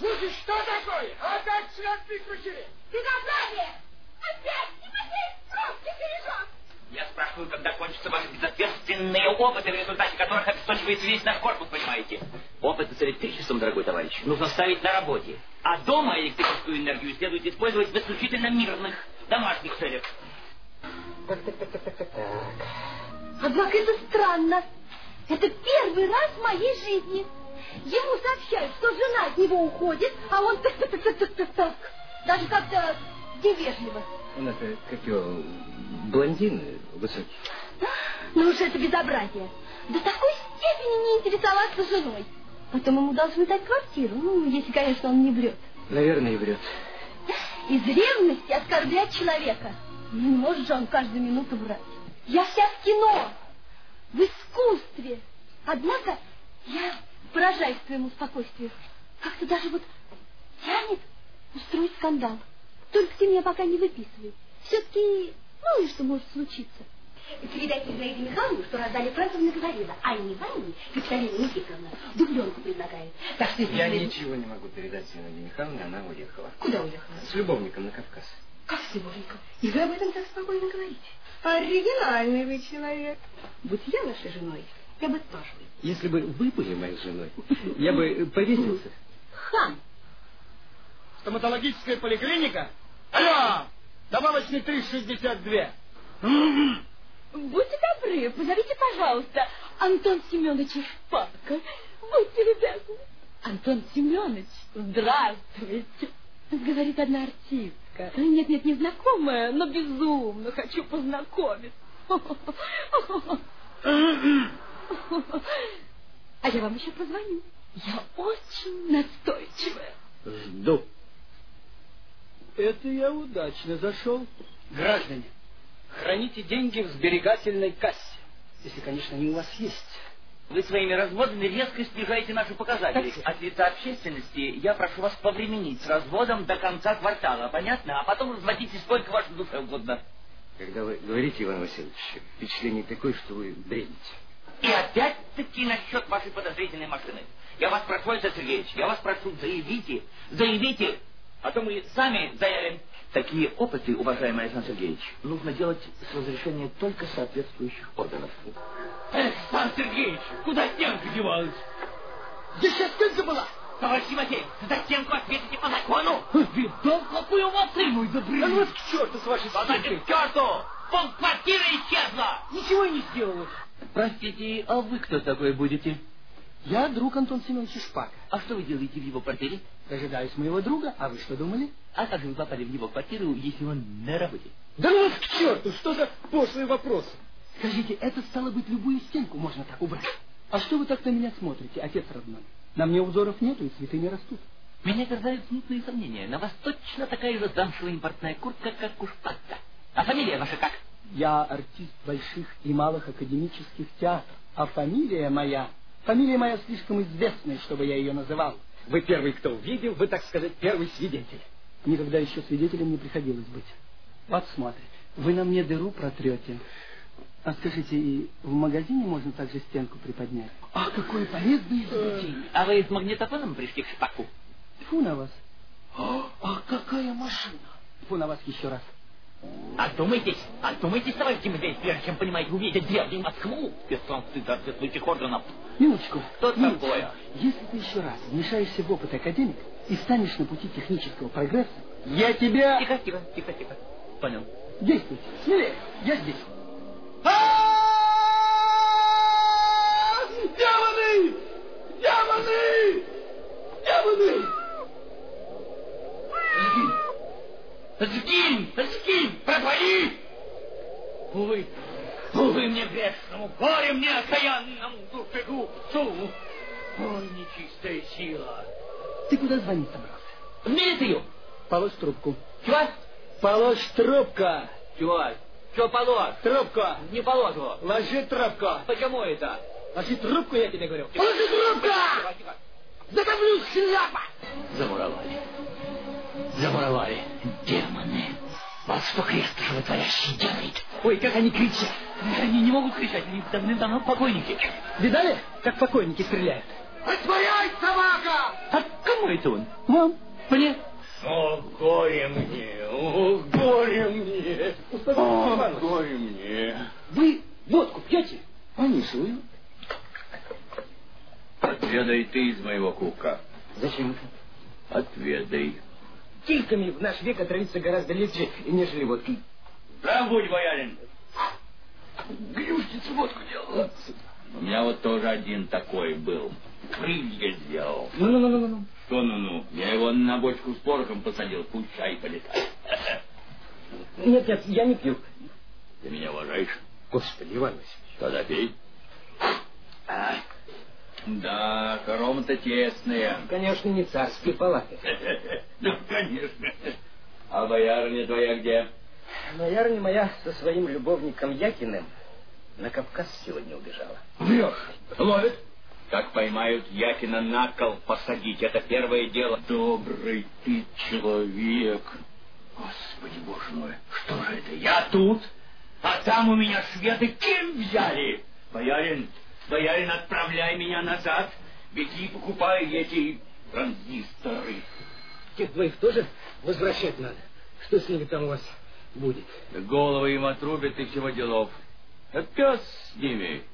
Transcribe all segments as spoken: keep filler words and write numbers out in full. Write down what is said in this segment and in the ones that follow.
Слушай, что такое? Опять свет выключили! Безобразие! Опять! Тимофей, просто бережок! Я спрашиваю, когда кончатся ваши безответственные опыты, в результате которых обесточивается весь наш корпус, понимаете? Опыты с электричеством, дорогой товарищ, нужно ставить на работе. А дома электрическую энергию следует использовать в исключительно мирных, домашних целях. Так, так, так, так, так, так, так. Однако это странно. Это первый раз в моей жизни. Ему сообщают, что жена от него уходит, а он так-так-так-так-так-так. Даже как-то невежливо. Он это, как его, блондин высокий? Ну уж это безобразие. До такой степени не интересоваться женой. Потом ему должны дать квартиру, ну, если, конечно, он не врет. Наверное, и врет. Из ревности оскорблять человека. Не может же он каждую минуту врать. Я вся в кино, в искусстве. Однако я поражаюсь твоему спокойствию. Как-то даже вот тянет устроить скандал. Только ты меня пока не выписывай. Все-таки, ну и что может случиться? Передайте Зинаиде Михайловне, что Розалия Францевна говорила. Анне Ивановне, Капиталина Никифоровна, дубленку предлагает. Так что Я вы... ничего не могу передать Зинаиде Михайловне, она уехала. Куда уехала? С любовником на Кавказ. Как с любовником? И вы об этом так спокойно говорите? Оригинальный вы человек. Будь я вашей женой, я бы тоже. Если бы вы были моей женой, я бы повесился. Хам! Стоматологическая поликлиника? Алло! Добавочный три шестьдесят два. Будьте добры, позовите, пожалуйста, Антон Семеновича Шпака. Будьте любезны. Антон Семенович, здравствуйте. Говорит одна артистка. Нет, нет, не знакомая, но безумно хочу познакомиться. А я вам еще позвоню. Я очень настойчивая. Жду. Это я удачно зашел. Граждане, храните деньги в сберегательной кассе. Если, конечно, они у вас есть. Вы своими разводами резко снижаете наши показатели. От лица общественности я прошу вас повременить с разводом до конца квартала, понятно? А потом разводите сколько вашей душе угодно. Когда вы говорите, Иван Васильевич, впечатление такое, что вы бредите. И опять-таки насчет вашей подозрительной машины. Я вас прошу, Александр Сергеевич, я вас прошу, заявите, заявите, а то мы сами заявим. Такие опыты, уважаемый Александр Сергеевич, нужно делать с разрешения только соответствующих органов. Александр Сергеевич, куда стенка девалась? Здесь сейчас стенка была. Товарищ Тимофей, за стенку ответите по закону. Видал, какую машину изобрели? А ну вот к черту с вашей стенкой. К черту! Полквартиры исчезла! Ничего не сделалось. Простите, а вы кто такой будете? Я друг Антона Семеновича Шпака. А что вы делаете в его квартире? Дожидаюсь моего друга, а вы что думали? А как же вы попали в его квартиру, если он на работе? Да ну вас к черту, что за пошлые вопросы? Скажите, это стало быть, любую стенку можно так убрать. А что вы так на меня смотрите, отец родной? На мне узоров нету и цветы не растут. Меня терзают смутные сомнения. На вас точно такая же замшевая импортная куртка, как у Шпака. А фамилия ваша как? Я артист больших и малых академических театров. А фамилия моя... Фамилия моя слишком известная, чтобы я ее называл. Вы первый, кто увидел, вы, так сказать, первый свидетель. Никогда еще свидетелем не приходилось быть. Вот смотрите, вы на мне дыру протрете. А скажите, и в магазине можно также стенку приподнять? А какое полезное изобретение! А вы с магнитофоном пришли к Шпаку? Фу на вас. А какая машина! Фу на вас еще раз. Одумайтесь, одумайтесь, товарищ Тимофей, прежде чем, понимаете, увидеть древнюю Москву без санкций соответствующих органов. Минуточку. Что минуточку. такое? Если ты еще раз вмешаешься в опыт академика и станешь на пути технического прогресса, я тебя... Тихо, тихо, тихо, тихо. Понял. Действуйте. Смелее, я здесь. Демоны! Демоны! Демоны! Сгинь! Сгинь! Пропади! Увы, увы мне грешному, горе мне окаянному, душегубцу! Ой, нечистая сила! Ты куда звонить собрался? В милицию! Положь трубку. Чего? Положь трубку! Чего? Что положь? Трубку! Не положу! Ложи трубку! Почему это? Ложи трубку, я тебе говорю! Тихо. Положи трубку! Тихо, тихо. Задавлю, шляпа! Замуровали. Замуровали. Демоны. Вот что крестушево творящий делает. Ой, как они кричат. Они не могут кричать, они давным-давно покойники. Видали, как покойники стреляют? Отворяй, собака! А кому доставляется он? Вам? Мне? О, горе мне, о, горе мне, о, горе мне. Вы водку пьете? А не сую. Отведай ты из моего кубка. Зачем это? Отведай. Кильками в наш век отравиться гораздо легче, нежели водкой. Забудь, боярин. Грюшница водку делала. У меня вот тоже один такой был. Крылья сделал. Ну-ну-ну-ну. Что ну-ну? Я его на бочку с порохом посадил, пусть чай полетает. Нет-нет, я не пью. Ты меня уважаешь? Господи, Иван Васильевич. Тогда пей. А, да, хоромы-то тесные. Конечно, не царские палаты. Ну, конечно. А боярыня твоя где? Боярыня моя со своим любовником Якиным на Кавказ сегодня убежала. Врешь. Ловит? Как поймают Якина на кол посадить, это первое дело. Добрый ты человек. Господи, боже мой, что же это? Я тут, а там у меня шведы кем взяли? Боярин, боярин, отправляй меня назад. Беги, покупай эти транзисторы. Тех двоих тоже возвращать надо. Что с ними там у вас будет? Головы им отрубят и всего делов. А пес с ними.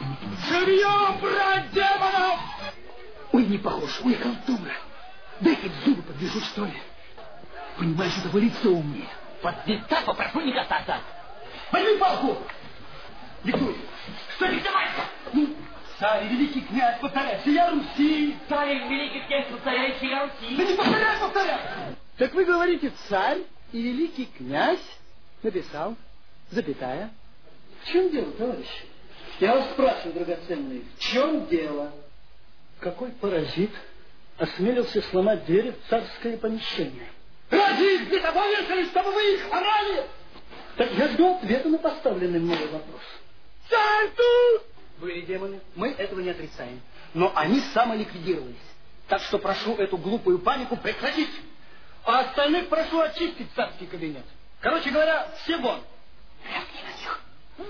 Живьем, брать демонов! Ой, не похож, ой, халтура. Дай хоть зубы подвяжу, что ли. Понимаешь, это лицо умнее. Под лица попрошу не касаться. Возьми палку! Диктуй. Что диктовать-то? Ну, царь и великий князь, повторяй, всея Руси. Царь и великий князь, повторяй, всея Руси. Да не повторяй, повторяй. Так вы говорите, царь и великий князь написал, запятая. В чем дело, товарищи? Я вас спрашиваю, драгоценные, в чем дело? Какой паразит осмелился сломать дверь в царское помещение? Разве их где-то повесили, чтобы вы их орали? Так я жду ответа на поставленный мной вопрос. Царь тут! Были демоны, мы этого не отрицаем. Но они самоликвидировались. Так что прошу эту глупую панику прекратить. А остальных прошу очистить царский кабинет. Короче говоря, все вон. Рявкни на них.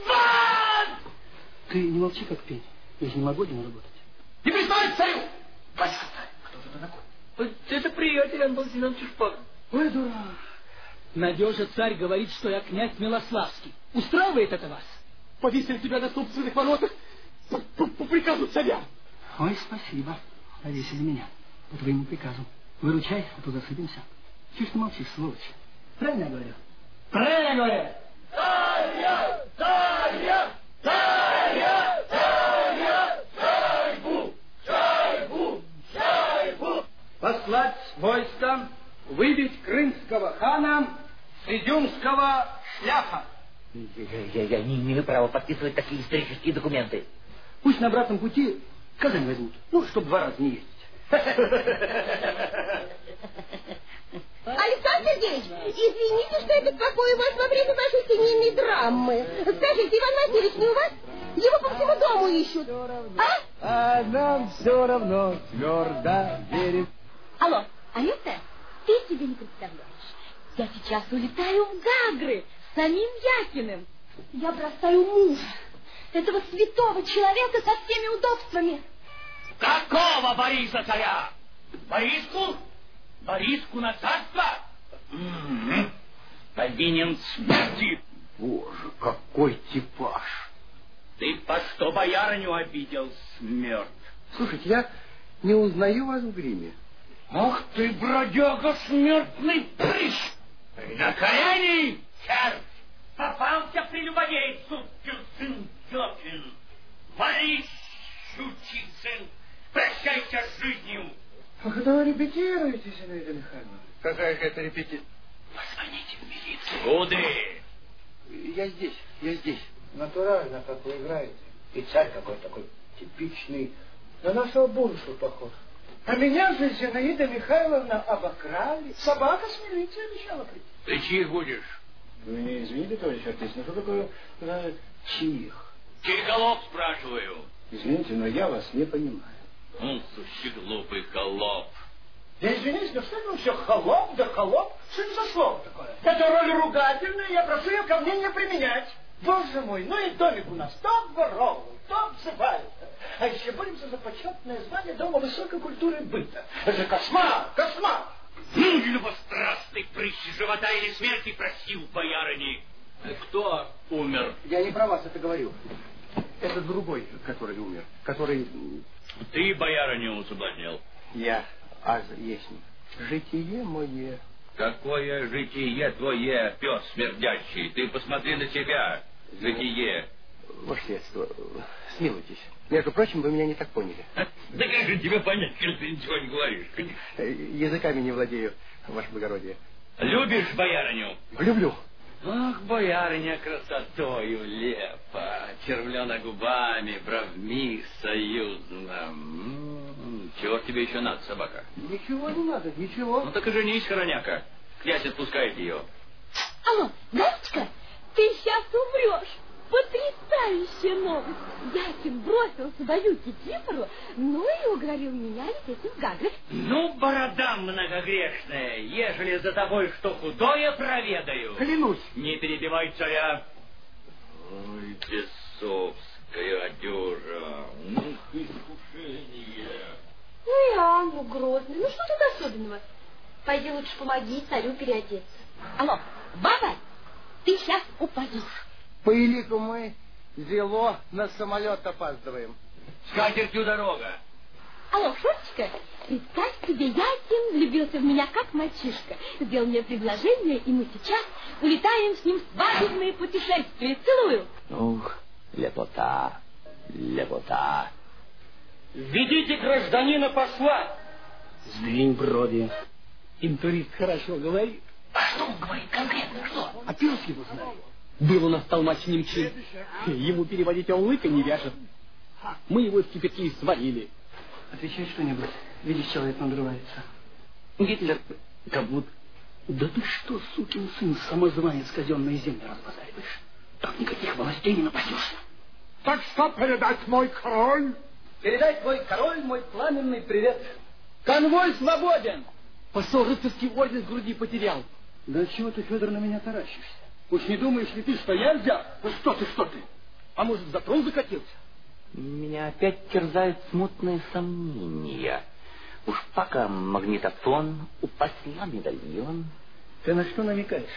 Вон! Ты не молчи, как пень. Я же не могу один работать. Не приставай к царю! Батюшка царь, кто же это такой? Это приятель Антон Семенович Шпагин. Ой, дурак. Надежа царь говорит, что я князь Милославский. Устраивает это вас? Повесили тебя на собственных воротах по, по, по приказу царя. Ой, спасибо. Повесили меня по твоему приказу. Выручай, а то засыпемся. Чего ж ты молчишь, сволочь? Правильно я говорю? Правильно я говорю? Царя! Царя! Царя! Царя! Царьбу! Царьбу! Царьбу! Послать войско, выбить крымского хана с изюмского шляха. Я, я, я не имею права подписывать такие исторические документы. Пусть на обратном пути Казань возьмут. Ну, чтобы два раза не ездить. Александр Сергеевич, извините, что я беспокою вас во время вашей семейной драмы. Скажите, Иван Васильевич не у вас? Его по всему дому ищут. А? А нам все равно твердо верит. Алло, а это ты себе не представляешь. Я сейчас улетаю в Гагры с самим Якиным. Я бросаю мужа, этого святого человека со всеми удобствами. Какого Бориса царя? Бориску? Бориску на царство? М-м-м. Повинен смерти. Боже, какой типаж. Ты по что боярыню обидел, смерть? Слушайте, я не узнаю вас в гриме. Ах ты, бродяга, смертный прыщ! На колени, червь! Попался прелюбодейцу, сын Тёпин. Борис, щучий сын, прощайся с жизнью. Ах, это вы репетируете, Зинаида Михайловна? Какая же это репетиция? Позвоните в милицию. Куды? Я здесь, я здесь. Натурально, как вы играете. И царь какой такой типичный, на нашего Буршу похож. А меня же Зинаида Михайловна обокрали. Собака с милицией обещала прийти. Ты чьих будешь? Вы не извините, товарищ артист, но что такое э, чьих? Чей холоп, спрашиваю? Извините, но я вас не понимаю. Он сущий глупый холоп. Я извиняюсь, но что это все холоп да холоп? Что это за слово такое? Это роль ругательная, я прошу ее ко мне не применять. Боже мой, ну и домик у нас то обворовывают, то обзывают. А еще боремся за почетное звание Дома высокой культуры и быта. Это же кошмар, кошмар! Ну, любострастный прыщ живота или смерти просил боярыни. Кто умер? Я не про вас это говорю. Это другой, который умер, который... Ты боярыню соблазнил. Я, аз есть. Житие мое. Какое житие твое, пес смердящий? Ты посмотри на себя, житие. Ваше Сиятельство, смилуйтесь. Между прочим, вы меня не так поняли. Да как же тебе понять, если ты ничего не говоришь? Языками не владею, ваше благородие. Любишь боярыню? Люблю. Ах, боярыня красотою лепа, червлена губами, бровми союзно. М-м-м. Чего ж тебе еще надо, собака? Ничего не надо, ничего. Ну так и женись, хороняка. Князь отпускает ее. Алло, Галочка, ты сейчас умрешь. Потрясающая новость. Якин бросил свою Кикимору, ну и уговорил меня лететь в Гагры. Ну, борода многогрешная, ежели за тобой что худое проведаю. Клянусь. Не перебивай царя. Ой, бесовская одежа. Ну, искушение. Ну и ангел грозный. Ну что тут особенного? Пойди лучше помоги царю переодеться. Алло, баба, ты сейчас упадешь. По элиту мы зело на самолет опаздываем. С катертью дорога. Алло, Шурочка, представь себе, Якин влюбился в меня как мальчишка. Сделал мне предложение, и мы сейчас улетаем с ним в свадебные путешествия. Целую. Ух, лепота, лепота. Ведите гражданина посла. Сдвинь брови. Интурист хорошо говорит. А что он говорит конкретно? Что? А пирс его знает. Был у нас толмач немчин. Ему переводить орлыка не вяжет. Мы его в кипятке сварили. Отвечай что-нибудь. Видишь, человек надрывается. Гитлер, Кабут. Да ты что, сукин сын, самозванец, казенные земли разбазариваешь? Так никаких властей не напасешься. Так что передать, мой король? Передай, твой король, мой пламенный привет. Конвой свободен. Посол рыцарский орден с груди потерял. Да чего ты, Федор, на меня таращишься? Уж не думаешь ли ты, что я взял? Ну что ты, что ты? А может, за трон закатился? Меня опять терзают смутные сомнения. Уж пока магнитофон, у посла медальон. Ты на что намекаешь?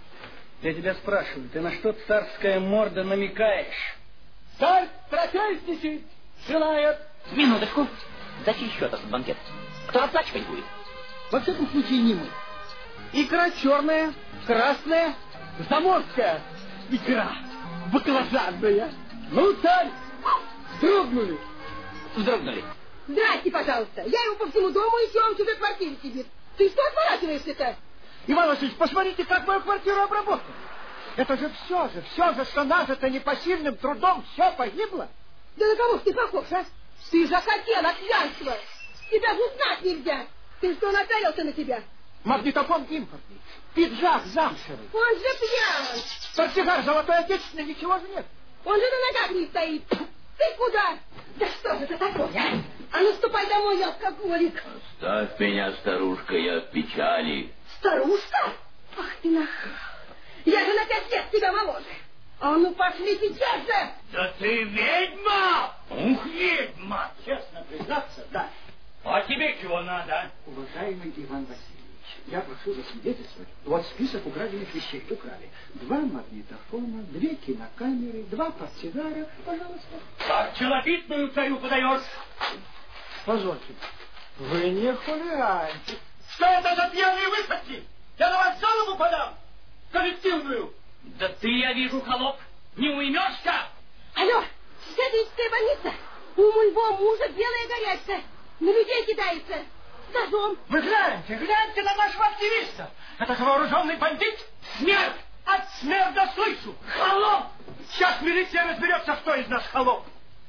Я тебя спрашиваю, ты на что, царская морда, намекаешь? Царь трофействует, желает. Минуточку. За чей счет этот банкет? Кто оплачивать будет? Во всяком случае, не мы. Икра черная, красная, заморская икра, баклажанная. Ну, царь, вздрогнули. Вздрогнули. Здрасте, пожалуйста. Я его по всему дому ищу, он в чужой квартире сидит. Ты что отворачиваешься-то? Иван Васильевич, посмотрите, как мою квартиру обработали. Это же все же, все же, что нажито непосильным трудом, все погибло. Да на кого ж ты похож, а? Ты же хотел от пьянства. Тебя же знать нельзя. Ты что, нацелился на тебя? Магнитофон импортный, пиджак замшевый. Он же пьян. Портсигар золотой отечественный, ничего же нет. Он же на ногах не стоит. Ты куда? Да что же это такое? А ну ступай домой, я алкоголик. Оставь меня, старушка, я в печали. Старушка? Ах ты нахал. Я же на пять лет тебя моложе. А ну пошли сейчас же. Да ты ведьма! Ух, ведьма! Честно признаться, да. А тебе чего надо? Уважаемый Иван Васильевич, я прошу засвидетельствовать. Вот список украденных вещей. Украли два магнитофона, две кинокамеры, два портсигара. Пожалуйста. Как челобитную царю подаешь? Позвольте. Вы не хулиганьте. Что это за пьяные выходки? Я на вас жалобу подам! Коллективную! Да ты, я вижу, холоп, не уймешься! Алло, Сестринская больница. У моего мужа белая горячка. На людей кидается. С ножом. Вы гляньте, гляньте на нашего активиста. Это же вооруженный бандит. Смерть! От смерда слышу. Холоп! Сейчас милиция разберется, кто из нас холоп.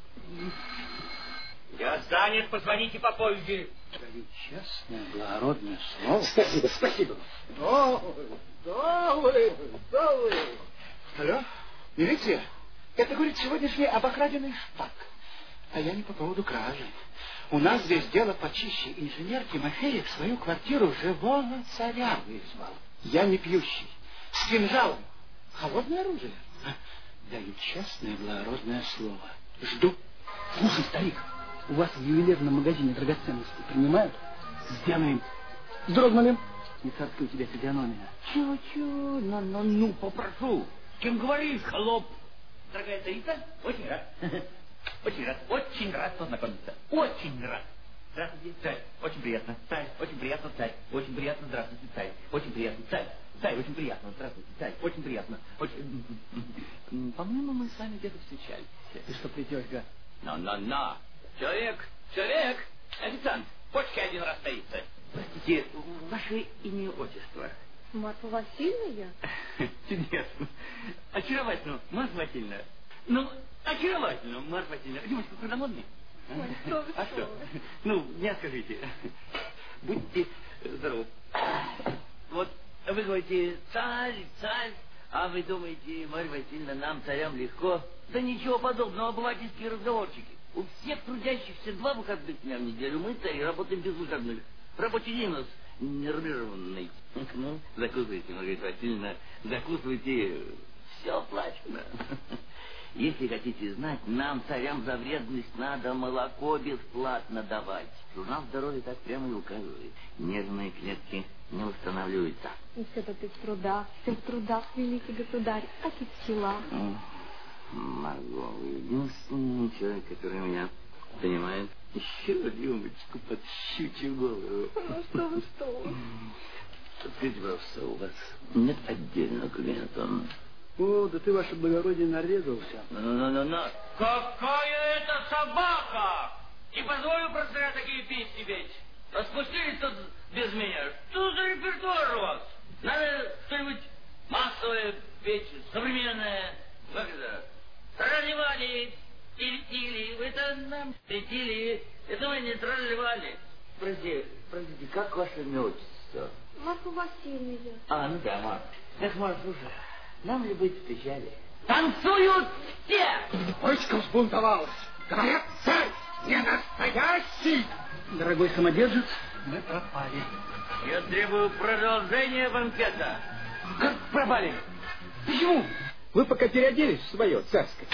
Я занят, позвоните попозже. Даю честное, благородное слово. Спасибо, спасибо. Что вы, что вы, что вы? Алло, милиция? Это, говорит, сегодняшний обокраденный шпак. А я не по поводу кражи. У нас здесь дело почище. Инженер Тимофеев свою квартиру живого царя вызвал. Я не пьющий. С кинжалом. Холодное оружие. Даю честное, благородное слово. Жду. Слушай, старик, у вас в ювелирном магазине драгоценности принимают? Сделаем. Вздрогнули. Не царская у тебя физиономия. Чего-чего? Ну, ну, ну, попрошу. С кем говоришь, холоп? Дорогая царица, очень рад. Очень рад, очень рад познакомиться. Очень рад. Здравствуйте, царь. Очень приятно. Царь, очень приятно, царь. Очень приятно, здравствуйте, царь. Очень приятно, царь. Царь, очень приятно, здравствуйте, царь. Очень приятно. Очень... По-моему, мы с вами где-то встречались. Ты что плетешь, гад? Но-но-но. Человек, человек, официант, почки один раз стоится. Простите, ваше имя и отчество? Марфа Васильевна я? Чудесно. Очаровательно, Марфа Васильевна. Ну, очаровательно, Марфа Васильевна. Димочка, когда модный? Ой, что вы, а что что? вы? Ну, не скажите. Будьте здоровы. Вот вы говорите, царь, царь, а вы думаете, Марья Васильевна, нам, царям, легко? Да ничего подобного, обывательские разговорчики. У всех трудящихся два выходных дня в неделю. Мы, цари, работаем без выходных. Рабочий день у нас нормированный. Ну, закусывайте, Маргарита Васильевна, закусывайте, все оплачено. Если хотите знать, нам, царям, за вредность надо молоко бесплатно давать. Журнал здоровья так прямо и указывает. Нервные клетки не восстанавливаются. И все-то ты в трудах, все в трудах, великий государь, как и пчела. Марго, вы единственный человек, который меня понимает. Еще рюмочку под щучью голову. Ну что вы, что вы. Скажите, пожалуйста, у вас нет отдельного кабинета? О, да ты, ваше благородие, нарезался. Ну-ну-ну-ну. Какая это собака! Не позволю просто я такие песни петь. Распустились тут без меня. Что за репертуар у вас? Надо что-нибудь массовое петь, современное. Как это? Тролливали, тили-тили, вы-то нам тили, это вы не тролливали. Простите, простите, как ваше имя отчество? Марфа Васильевна. А, ну да, Марфа. Эх, Марфа, слушай, нам ли быть в печали? Танцуют все! Войско взбунтовалось. Говорят, царь не настоящий. Дорогой самодержец, мы пропали. Я требую продолжения банкета. Как пропали? Почему? Вы пока переоделись в свое царское.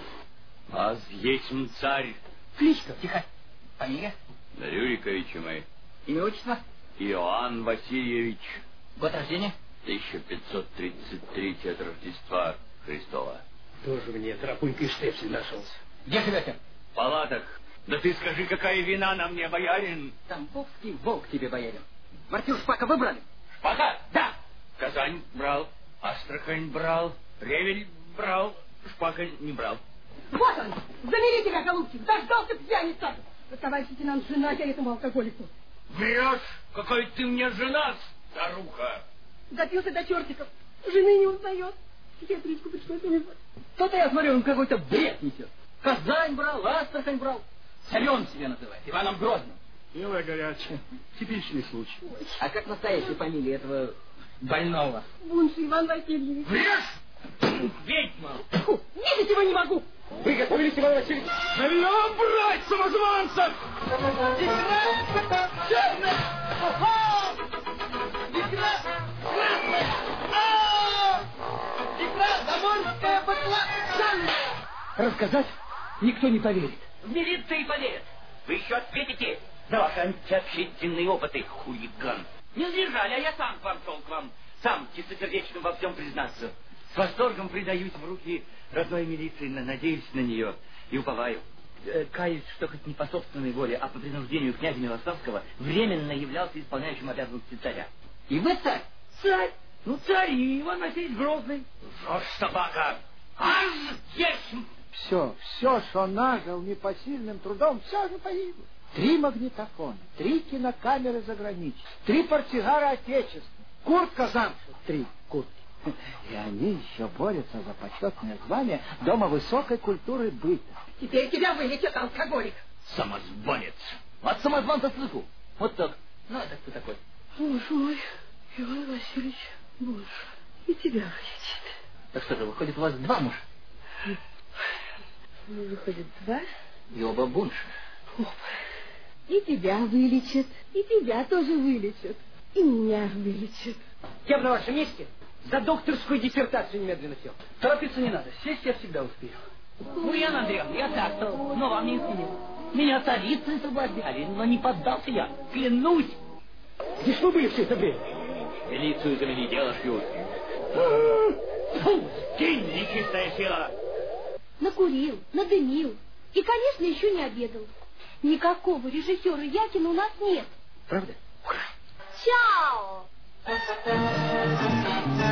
А есть царь. Кличка. Тихо. Фамилия? Рюриковичи мои. Имя, отчество? Иоанн Васильевич. Год рождения? тысяча пятьсот тридцать три от Рождества Христова. Тоже мне тропунька и штепсель нашелся. Где живете? В палатах. Да ты скажи, какая вина на мне, боярин? Тамбовский волк тебе, боярин. Мартир Шпака вы брали? Шпака? Да. Казань брал, Астрахань брал, Ревель брал, Шпака не брал. Вот он! Замери тебя, голубчик! Дождался пьяница! Товарищ лейтенант, жена я этому алкоголику. Врешь, какой ты мне жена, старуха! Допился до чертиков. Жены не узнает. Сестричку пришлось увезать. То-то я смотрю, он какой-то бред несет. Казань брал, Астрахань брал. Царем себя называет, Иваном Грозным. Белая горячая. Типичный случай. Ой. А как настоящая фамилия этого больного? Бунши Иван Васильевич. Врешь? Ведьма! Фу, видеть его не могу. Вы готовились, Иван Васильевич? Навело брать самозванцев! Икра черная! Ага! Икра красная! А! Икра заморская баклажанная! Рассказать никто не поверит. В милиции поверят. Вы еще ответите за ваши антиобщественные опыты, хулиган. Не сбежали, а я сам к вам шел к вам. Сам чистосердечно во всем признаться. С восторгом предаюсь в руки родной милиции, надеюсь на нее и уповаю. Э, каюсь, что хоть не по собственной воле, а по принуждению князя Милославского временно являлся исполняющим обязанности царя. И вы царь? Царь? Ну, царь и Иван Васильевич Грозный. Жжешь, собака! Аж есть! Все, все, что нажил непосильным трудом, все же погибло. Три магнитофона, три кинокамеры заграничные, три портсигара отечества, куртка замшевая, три куртки. И они еще борются за почетное звание Дома высокой культуры быта. Теперь тебя вылечит алкоголик. Самозванец. От самозванца слыху. Вот так. Ну, это кто такой? Муж мой, Иван Васильевич, муж, и тебя вылечит. Так что же, выходит, у вас два мужа? Ну, выходит, два? И оба бунши. Оба. И тебя вылечат, и тебя тоже вылечат, и меня вылечат. Я бы на вашем месте за докторскую диссертацию немедленно сел. Торопиться не надо, сесть я всегда успею. Ну, Яна Андреевна, я так-то, но вам не изменил. Меня царицы соблазняли, но не поддался я, клянусь. Где что были все это время? Милицию завели, дело шьют. Фу, кинь, нечистая сила. Накурил, надымил. И, конечно, еще не обедал. Никакого режиссера Якина у нас нет. Правда? Чао!